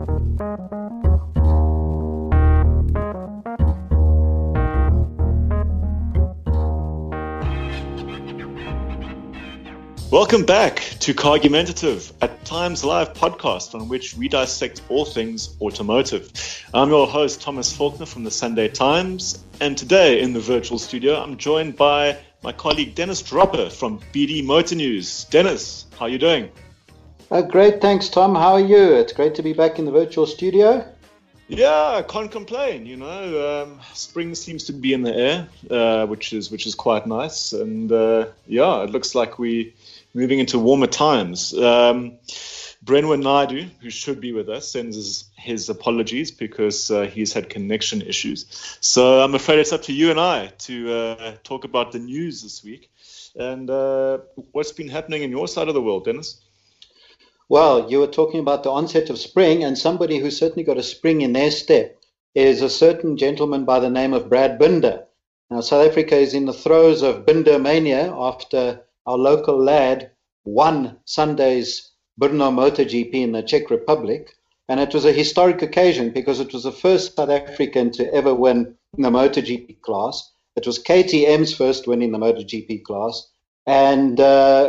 Welcome back to Cargumentative, a Times Live podcast on which we dissect all things automotive. I'm your host, Thomas Faulkner from the Sunday Times, and today in the virtual studio, I'm joined by my colleague Dennis Dropper from BD Motor News. Dennis, how are you doing? Great, thanks, Tom. How are you? It's great to be back in the virtual studio. Yeah, I can't complain. Spring seems to be in the air, which is quite nice, and it looks like we're moving into warmer times. Brenwan Naidu, who should be with us, sends his apologies because he's had connection issues. So I'm afraid it's up to you and I to talk about the news this week and what's been happening in your side of the world, Dennis. Well, you were talking about the onset of spring, and somebody who's certainly got a spring in their step is a certain gentleman by the name of Brad Binder. Now, South Africa is in the throes of Binder mania after our local lad won Sunday's Brno MotoGP in the Czech Republic. And it was a historic occasion because it was the first South African to ever win in the MotoGP class. It was KTM's first win in the MotoGP class. And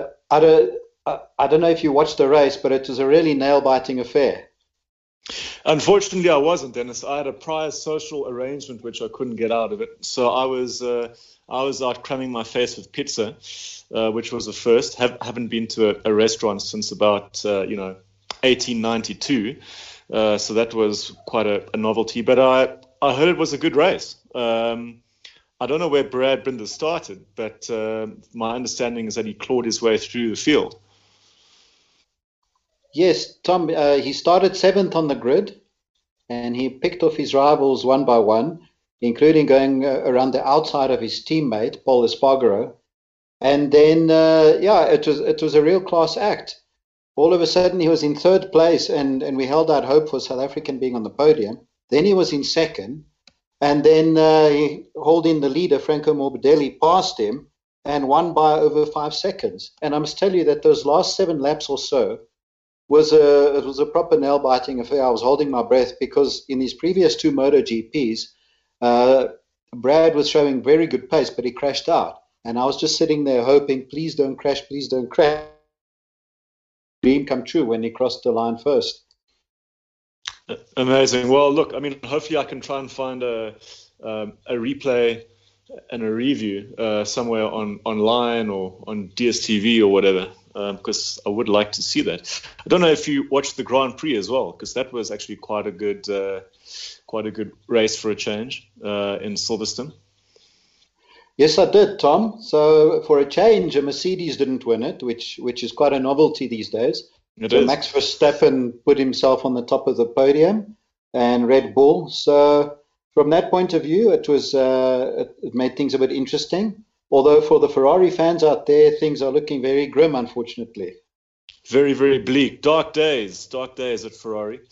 I don't know if you watched the race, but it was a really nail-biting affair. Unfortunately, I wasn't, Dennis. I had a prior social arrangement which I couldn't get out of it. So I was out cramming my face with pizza, which was a first. Haven't been to a restaurant since about 1892. So that was quite a novelty. But I heard it was a good race. I don't know where Brad Binder started, but my understanding is that he clawed his way through the field. Yes, Tom, he started seventh on the grid, and he picked off his rivals one by one, including going around the outside of his teammate, Pol Espargaro. And then, it was a real class act. All of a sudden, he was in third place, and we held out hope for South African being on the podium. Then he was in second, and then he holding the leader, Franco Morbidelli, passed him and won by over 5 seconds. And I must tell you that those last 7 laps or so, it was a proper nail-biting affair. I was holding my breath because in his previous 2 MotoGPs, Brad was showing very good pace, but he crashed out. And I was just sitting there hoping, please don't crash, please don't crash. Dream come true when he crossed the line first. Amazing. Well, look, hopefully I can try and find a replay and a review somewhere online or on DSTV or whatever. Because I would like to see that. I don't know if you watched the Grand Prix as well, because that was actually quite a good race for a change in Silverstone. Yes, I did, Tom. So for a change, a Mercedes didn't win it, which is quite a novelty these days. So Max Verstappen put himself on the top of the podium, and Red Bull. So from that point of view, it made things a bit interesting. Although for the Ferrari fans out there, things are looking very grim, unfortunately. Very, very bleak. Dark days at Ferrari.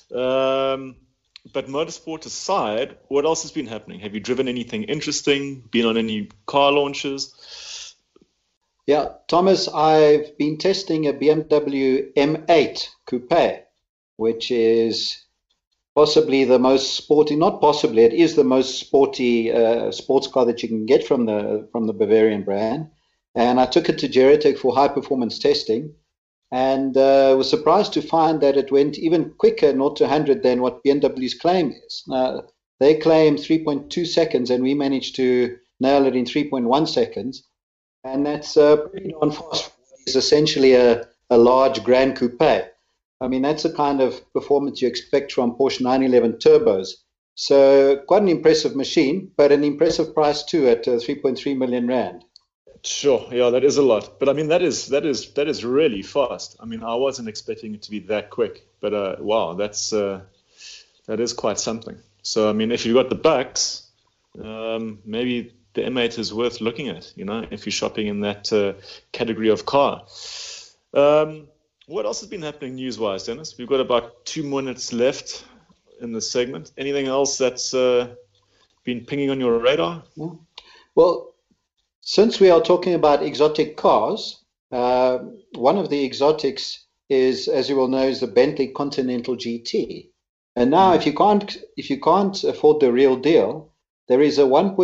But motorsport aside, what else has been happening? Have you driven anything interesting? Been on any car launches? Yeah, Thomas, I've been testing a BMW M8 Coupe, which is possibly the most sporty, not possibly, it is the most sporty sports car that you can get from the Bavarian brand. And I took it to Geratech for high performance testing, and was surprised to find that it went even quicker 0 to 100 than what BMW's claim is. They claim 3.2 seconds, and we managed to nail it in 3.1 seconds. And that's pretty darn fast for what is essentially a large Grand Coupe. That's the kind of performance you expect from Porsche 911 turbos. So quite an impressive machine, but an impressive price too at 3.3 million rand. Sure, yeah, that is a lot. But that is really fast. I wasn't expecting it to be that quick, but wow, that is quite something. So if you've got the bucks, maybe the M8 is worth looking at. If you're shopping in that category of car. What else has been happening news-wise, Dennis? We've got about 2 minutes left in the segment. Anything else that's been pinging on your radar? Well, since we are talking about exotic cars, one of the exotics is, as you will know, is the Bentley Continental GT. And now, if you can't afford the real deal, there is a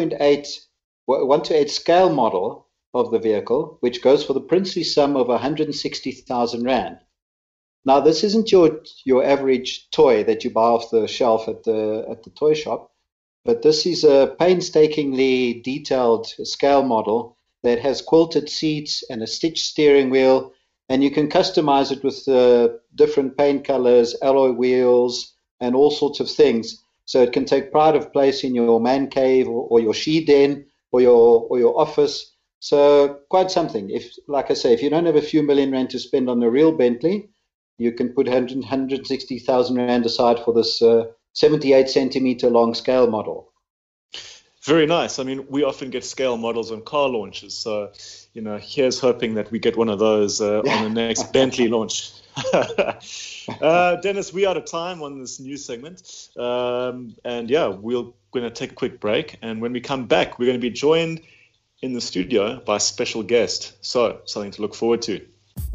1 to 8 scale model of the vehicle, which goes for the princely sum of 160,000 rand. Now, this isn't your average toy that you buy off the shelf at the toy shop, but this is a painstakingly detailed scale model that has quilted seats and a stitched steering wheel, and you can customize it with different paint colors, alloy wheels, and all sorts of things. So it can take pride of place in your man cave or your she den or your office. So quite something. Like I say, if you don't have a few million rand to spend on a real Bentley, you can put 160,000 rand aside for this 78 centimeter long scale model. Very nice. I mean, we often get scale models on car launches. So, here's hoping that we get one of those on the next Bentley launch. Dennis, we are out of time on this news segment. We're going to take a quick break. And when we come back, we're going to be joined in the studio by a special guest. So, something to look forward to.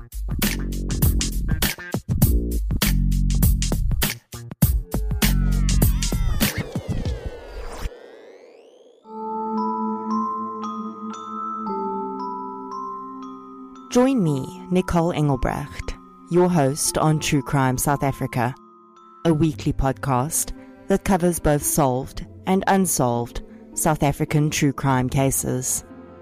Join me, Nicole Engelbrecht, your host on True Crime South Africa, a weekly podcast that covers both solved and unsolved South African true crime cases.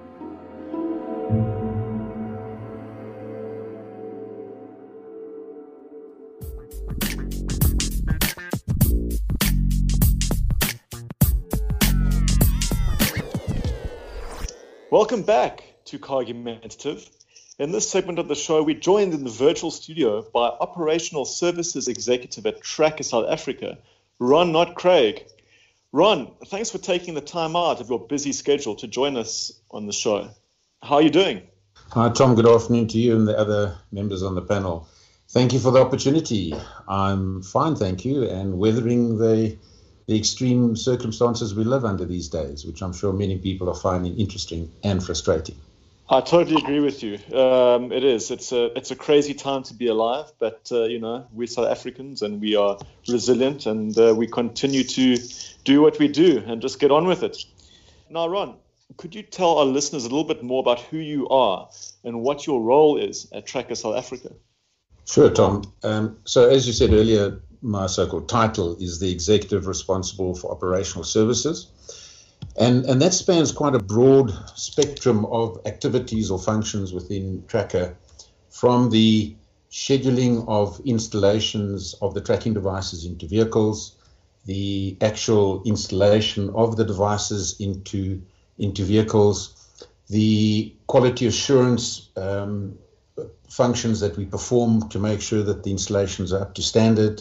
Welcome back to Cargumentative. In this segment of the show, we're joined in the virtual studio by Operational Services Executive at Tracker South Africa, Ron Not Craig. Ron, thanks for taking the time out of your busy schedule to join us on the show. How are you doing? Hi, Tom. Good afternoon to you and the other members on the panel. Thank you for the opportunity. I'm fine, thank you, and weathering the extreme circumstances we live under these days, which I'm sure many people are finding interesting and frustrating. I totally agree with you. It is. It's a crazy time to be alive, but we're South Africans and we are resilient, and we continue to do what we do and just get on with it. Now, Ron, could you tell our listeners a little bit more about who you are and what your role is at Tracker South Africa? Sure, Tom. So as you said earlier, my so-called title is the executive responsible for operational services. And that spans quite a broad spectrum of activities or functions within Tracker, from the scheduling of installations of the tracking devices into vehicles, the actual installation of the devices into vehicles, the quality assurance functions that we perform to make sure that the installations are up to standard,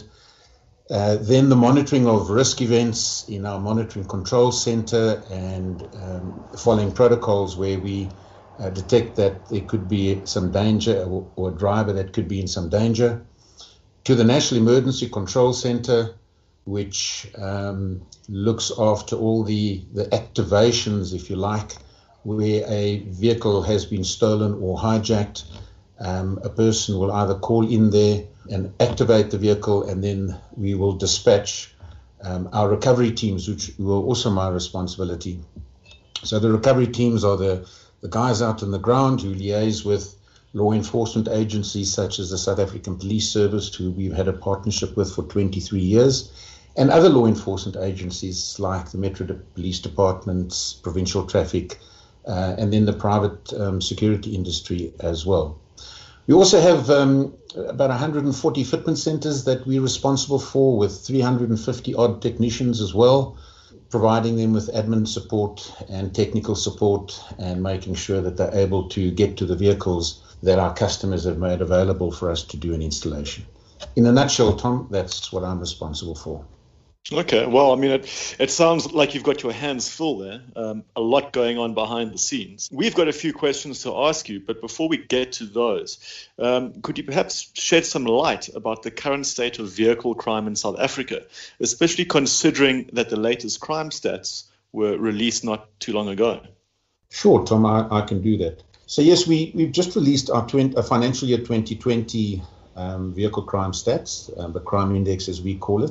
then the monitoring of risk events in our monitoring control center and following protocols where we detect that there could be some danger or a driver that could be in some danger, to the National Emergency Control Center, which looks after all the activations, if you like, where a vehicle has been stolen or hijacked. A person will either call in there and activate the vehicle, and then we will dispatch our recovery teams, which were also my responsibility. So the recovery teams are the guys out on the ground who liaise with law enforcement agencies such as the South African Police Service, who we've had a partnership with for 23 years, and other law enforcement agencies like the Metro Police Departments, Provincial Traffic, and then the private security industry as well. We also have about 140 fitment centers that we're responsible for, with 350 odd technicians as well, providing them with admin support and technical support and making sure that they're able to get to the vehicles that our customers have made available for us to do an installation. In a nutshell, Tom, that's what I'm responsible for. Okay, well, I mean, it sounds like you've got your hands full there, a lot going on behind the scenes. We've got a few questions to ask you, but before we get to those, could you perhaps shed some light about the current state of vehicle crime in South Africa, especially considering that the latest crime stats were released not too long ago? Sure, Tom, I can do that. So yes, we've just released our financial year 2020 vehicle crime stats, the crime index as we call it.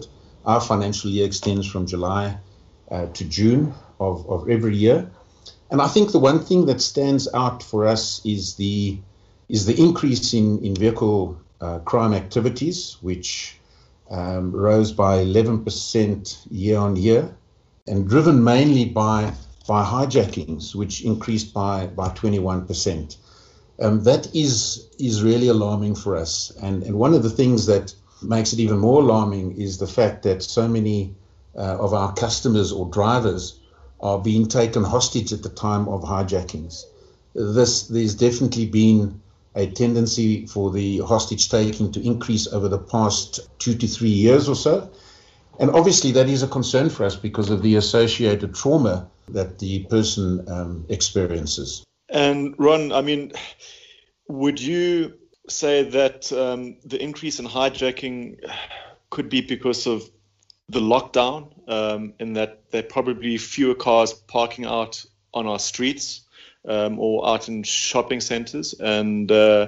Our financial year extends from July to June of every year. And I think the one thing that stands out for us is the increase in vehicle crime activities, which rose by 11% year on year, and driven mainly by hijackings, which increased by 21%. That is really alarming for us. And one of the things that makes it even more alarming is the fact that so many of our customers or drivers are being taken hostage at the time of hijackings. There's definitely been a tendency for the hostage taking to increase over the past 2 to 3 years or so. And obviously that is a concern for us because of the associated trauma that the person experiences. And Ron, I mean, would you say that the increase in hijacking could be because of the lockdown, in that there are probably fewer cars parking out on our streets or out in shopping centers, and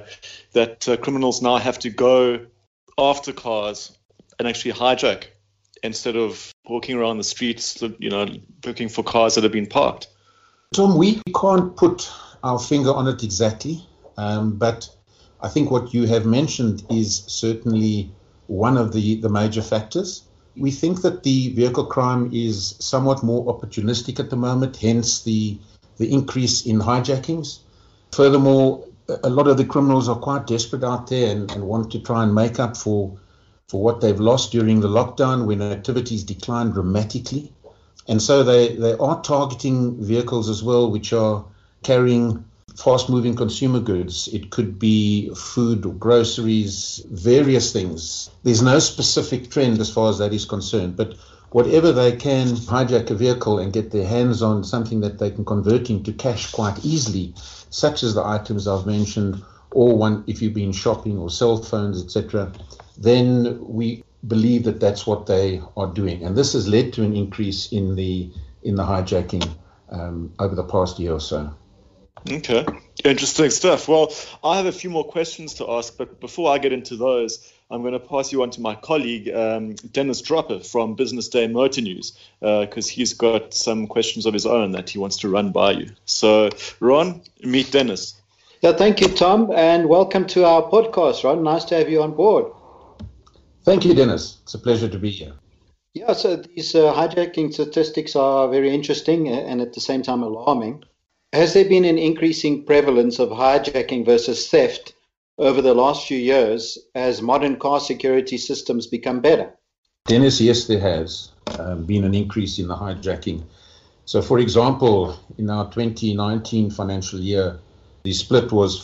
that criminals now have to go after cars and actually hijack instead of walking around the streets, looking for cars that have been parked? Tom, we can't put our finger on it exactly, but I think what you have mentioned is certainly one of the major factors. We think that the vehicle crime is somewhat more opportunistic at the moment, hence the increase in hijackings. Furthermore, a lot of the criminals are quite desperate out there and want to try and make up for what they've lost during the lockdown when activities declined dramatically. And so they are targeting vehicles as well, which are carrying fast-moving consumer goods. It could be food or groceries, various things. There's no specific trend as far as that is concerned, but whatever they can hijack a vehicle and get their hands on something that they can convert into cash quite easily, such as the items I've mentioned, or if you've been shopping or cell phones, etc., then we believe that that's what they are doing. And this has led to an increase in the hijacking over the past year or so. Okay, interesting stuff. Well, I have a few more questions to ask, but before I get into those, I'm going to pass you on to my colleague, Dennis Dropper from Business Day Motor News, because he's got some questions of his own that he wants to run by you. So, Ron, meet Dennis. Yeah, thank you, Tom, and welcome to our podcast, Ron. Nice to have you on board. Thank you, Dennis. It's a pleasure to be here. Yeah, so these hijacking statistics are very interesting and at the same time alarming. Has there been an increasing prevalence of hijacking versus theft over the last few years as modern car security systems become better? Dennis, yes, there has been an increase in the hijacking. So, for example, in our 2019 financial year, the split was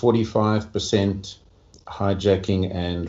45% hijacking and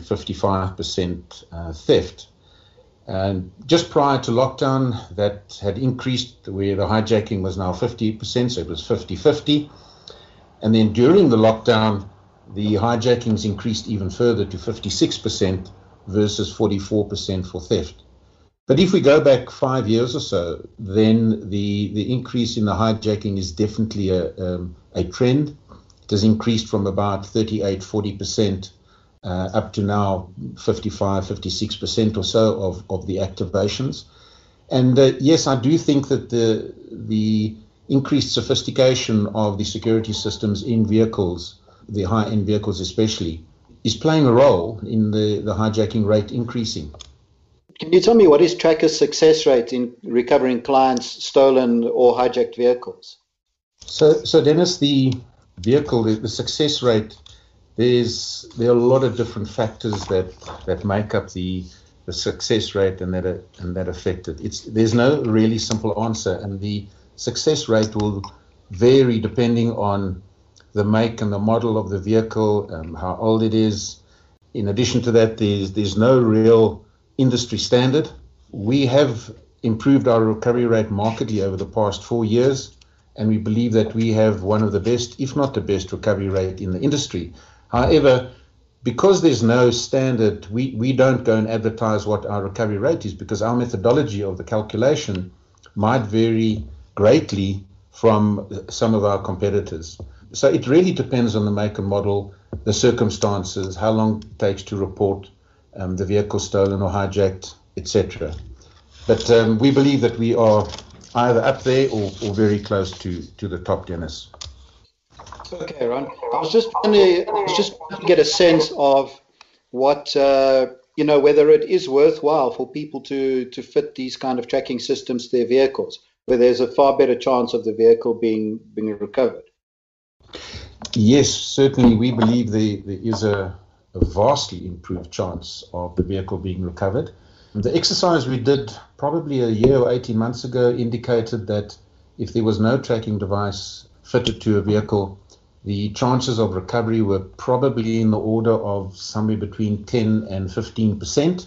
55% theft. And just prior to lockdown, that had increased where the hijacking was now 50%, so it was 50-50. And then during the lockdown, the hijackings increased even further to 56% versus 44% for theft. But if we go back 5 years or so, then the increase in the hijacking is definitely a trend. It has increased from about 38-40% up to now 55-56% or so of the activations. And yes, I do think that the increased sophistication of the security systems in vehicles, the high-end vehicles especially, is playing a role in the hijacking rate increasing. Can you tell me what is Tracker's success rate in recovering clients' stolen or hijacked vehicles? So Dennis, the success rate, there are a lot of different factors that make up the success rate and that affect it. There's no really simple answer, and the success rate will vary depending on the make and the model of the vehicle, how old it is. In addition to that, there's no real industry standard. We have improved our recovery rate markedly over the past 4 years, and we believe that we have one of the best, if not the best, recovery rate in the industry. However, because there's no standard, we don't go and advertise what our recovery rate is, because our methodology of the calculation might vary greatly from some of our competitors. So it really depends on the make and model, the circumstances, how long it takes to report the vehicle stolen or hijacked, etc. But we believe that we are either up there or very close to the top, Dennis. Okay, Ron. I was just trying to get a sense of what, whether it is worthwhile for people to fit these kind of tracking systems to their vehicles, where there's a far better chance of the vehicle being recovered. Yes, certainly. We believe there is a vastly improved chance of the vehicle being recovered. The exercise we did probably a year or 18 months ago indicated that if there was no tracking device fitted to a vehicle, the chances of recovery were probably in the order of somewhere between 10 and 15%.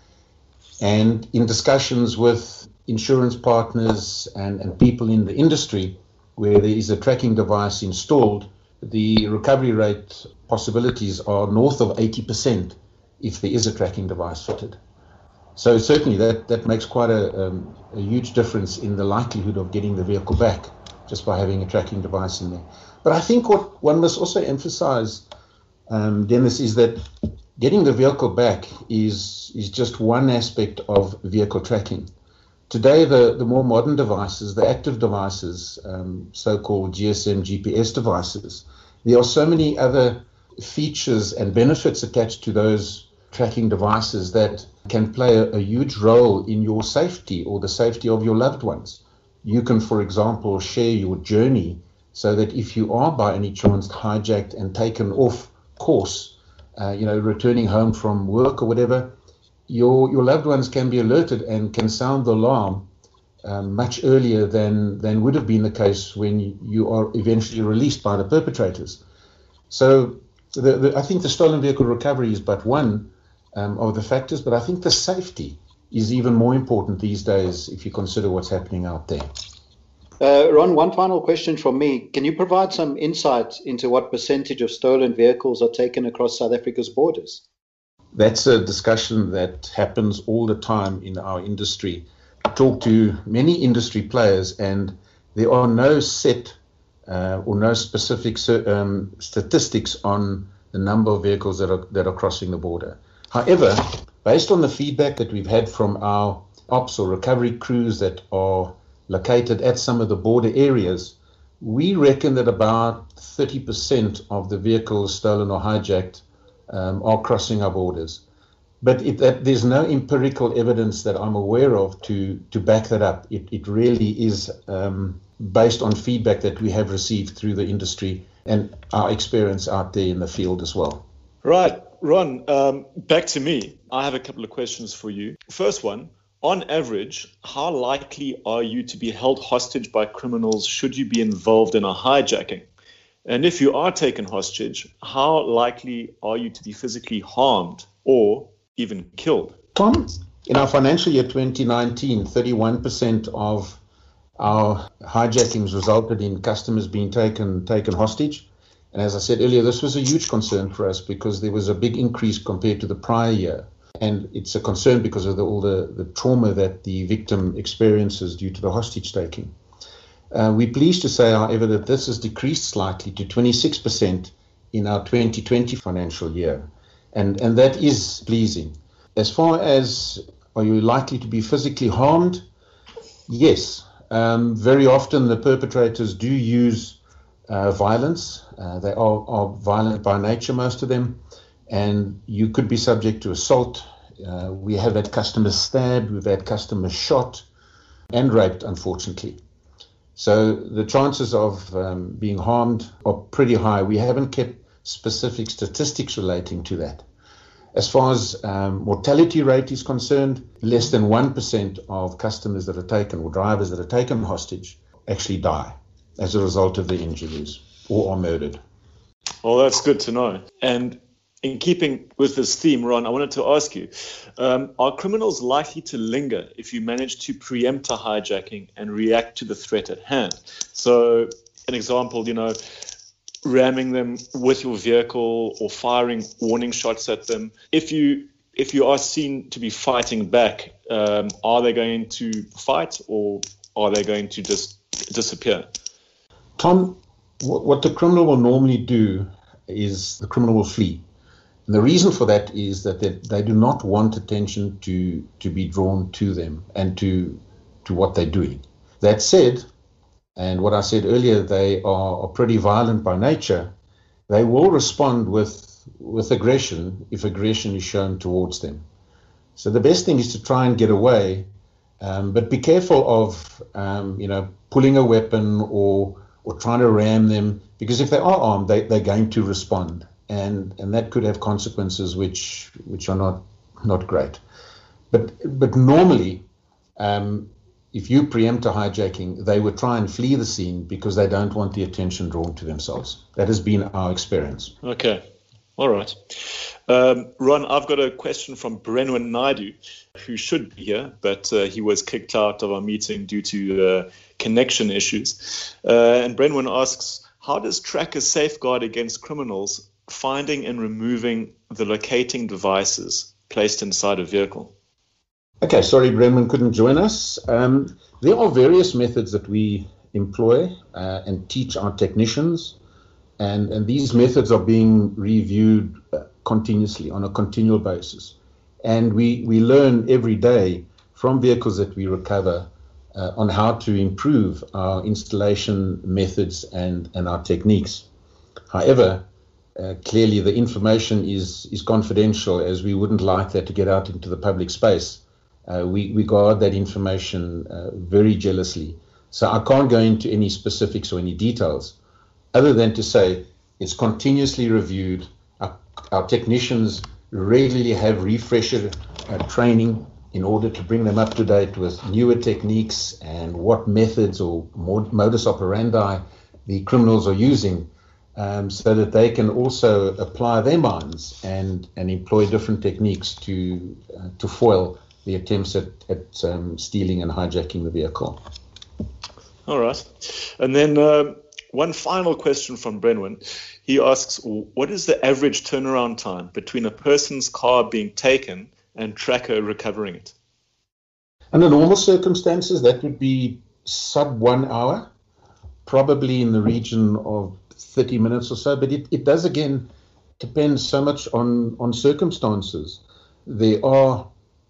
And in discussions with insurance partners and people in the industry where there is a tracking device installed, the recovery rate possibilities are north of 80% if there is a tracking device fitted. So certainly that makes quite a huge difference in the likelihood of getting the vehicle back just by having a tracking device in there. But I think what one must also emphasize, Dennis, is that getting the vehicle back is just one aspect of vehicle tracking. Today, the more modern devices, the active devices, so-called GSM, GPS devices, there are so many other features and benefits attached to those tracking devices that can play a huge role in your safety or the safety of your loved ones. You can, for example, share your journey so that if you are by any chance hijacked and taken off course, returning home from work or whatever, your loved ones can be alerted and can sound the alarm much earlier than would have been the case when you are eventually released by the perpetrators. So I think the stolen vehicle recovery is but one of the factors, but I think the safety is even more important these days if you consider what's happening out there. Ron, one final question from me. Can you provide some insight into what percentage of stolen vehicles are taken across South Africa's borders? That's a discussion that happens all the time in our industry. I talk to many industry players, and there are no set or no specific statistics on the number of vehicles that are crossing the border. However, based on the feedback that we've had from our ops or recovery crews that are located at some of the border areas, we reckon that about 30% of the vehicles stolen or hijacked are crossing our borders. But there's no empirical evidence that I'm aware of to back that up. It really is based on feedback that we have received through the industry and our experience out there in the field as well. Right. Ron, back to me. I have a couple of questions for you. First one, on average, how likely are you to be held hostage by criminals should you be involved in a hijacking? And if you are taken hostage, how likely are you to be physically harmed or even killed? Tom, in our financial year 2019, 31% of our hijackings resulted in customers being taken hostage. And as I said earlier, this was a huge concern for us because there was a big increase compared to the prior year. And it's a concern because of all the trauma that the victim experiences due to the hostage taking. We're pleased to say, however, that this has decreased slightly to 26% in our 2020 financial year. And that is pleasing. As far as are you likely to be physically harmed? Yes. Very often the perpetrators do use violence. They are violent by nature, most of them. And you could be subject to assault. We have had customers stabbed, we've had customers shot and raped, unfortunately. So the chances of being harmed are pretty high. We haven't kept specific statistics relating to that. As far as mortality rate is concerned, less than 1% of customers that are taken or drivers that are taken hostage actually die as a result of their injuries or are murdered. Well, that's good to know. And in keeping with this theme, Ron, I wanted to ask you, are criminals likely to linger if you manage to preempt a hijacking and react to the threat at hand? So an example, ramming them with your vehicle or firing warning shots at them. If you are seen to be fighting back, are they going to fight or are they going to just disappear? Tom, what the criminal will normally do is the criminal will flee. And the reason for that is that they do not want attention to be drawn to them and to what they're doing. That said, and what I said earlier, they are pretty violent by nature. They will respond with aggression if aggression is shown towards them. So the best thing is to try and get away, but be careful of pulling a weapon or trying to ram them, because if they are armed, they're going to respond, and that could have consequences which are not great. But normally, if you preempt a hijacking, they would try and flee the scene because they don't want the attention drawn to themselves. That has been our experience. Okay. All right. Ron, I've got a question from Brenwan Naidu, who should be here, but he was kicked out of our meeting due to connection issues. And Brenwan asks, how does Tracker safeguard against criminals finding and removing the locating devices placed inside a vehicle? Okay, sorry, Brenwan couldn't join us. There are various methods that we employ and teach our technicians, and these methods are being reviewed continuously on a continual basis. And we learn every day from vehicles that we recover on how to improve our installation methods and our techniques. However, clearly the information is confidential, as we wouldn't like that to get out into the public space. We guard that information very jealously. So I can't go into any specifics or any details, other than to say it's continuously reviewed. Our technicians regularly have refresher training in order to bring them up to date with newer techniques and what methods or modus operandi the criminals are using, so that they can also apply their minds and employ different techniques to foil the attempts at stealing and hijacking the vehicle. All right. And then one final question from Brenwan. He asks, what is the average turnaround time between a person's car being taken and Tracker recovering it? Under normal circumstances, that would be sub 1 hour, probably in the region of 30 minutes or so. But it does, again, depend so much on circumstances. There are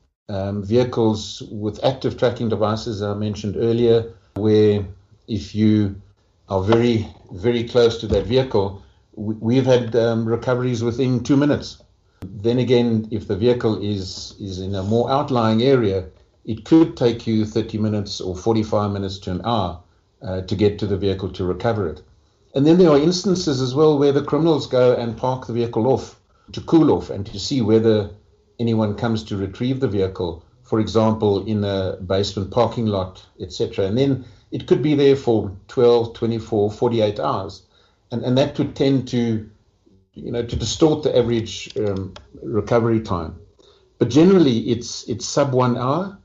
vehicles with active tracking devices, I mentioned earlier, where if you are very, very close to that vehicle, we've had recoveries within 2 minutes. Then again, if the vehicle is in a more outlying area, it could take you 30 minutes or 45 minutes to an hour to get to the vehicle to recover it. And then there are instances as well where the criminals go and park the vehicle off to cool off and to see whether anyone comes to retrieve the vehicle, for example, in a basement parking lot, etc. And then it could be there for 12, 24, 48 hours. And that could tend to distort the average recovery time. But generally, it's sub 1 hour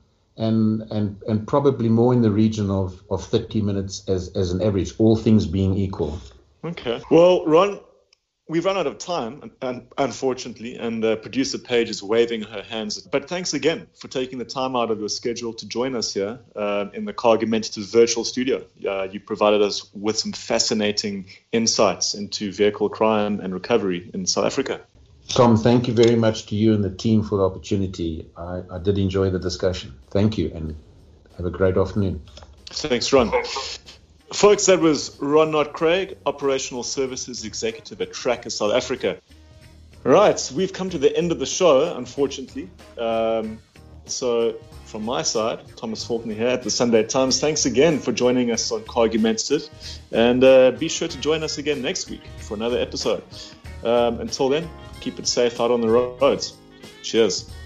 and probably more in the region of 30 minutes as an average, all things being equal. Okay. Well, Ron, we've run out of time, unfortunately, and producer Paige is waving her hands. But thanks again for taking the time out of your schedule to join us here in the Cargumentative virtual studio. You provided us with some fascinating insights into vehicle crime and recovery in South Africa. Tom, thank you very much to you and the team for the opportunity. I did enjoy the discussion. Thank you, and have a great afternoon. Thanks, Ron. Folks, that was Ron Nott-Craig, Operational Services Executive at Tracker South Africa. Right, we've come to the end of the show, unfortunately. So from my side, Thomas Faulkner here at the Sunday Times, thanks again for joining us on Cargumentative, and be sure to join us again next week for another episode. Until then, keep it safe out on the roads. Cheers.